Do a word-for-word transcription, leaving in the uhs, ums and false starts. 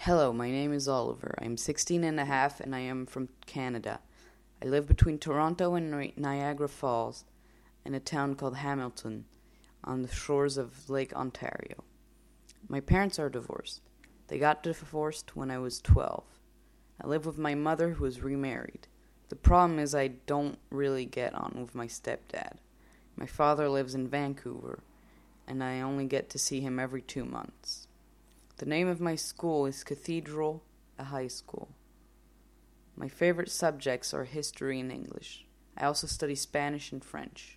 Hello, my name is Oliver. I am sixteen and a half and I am from Canada. I live between Toronto and Ni- Niagara Falls in a town called Hamilton on the shores of Lake Ontario. My parents are divorced. They got divorced when I was twelve. I live with my mother who is remarried. The problem is I don't really get on with my stepdad. My father lives in Vancouver and I only get to see him every two months. The name of my school is Cathedral, a high school. My favorite subjects are history and English. I also study Spanish and French.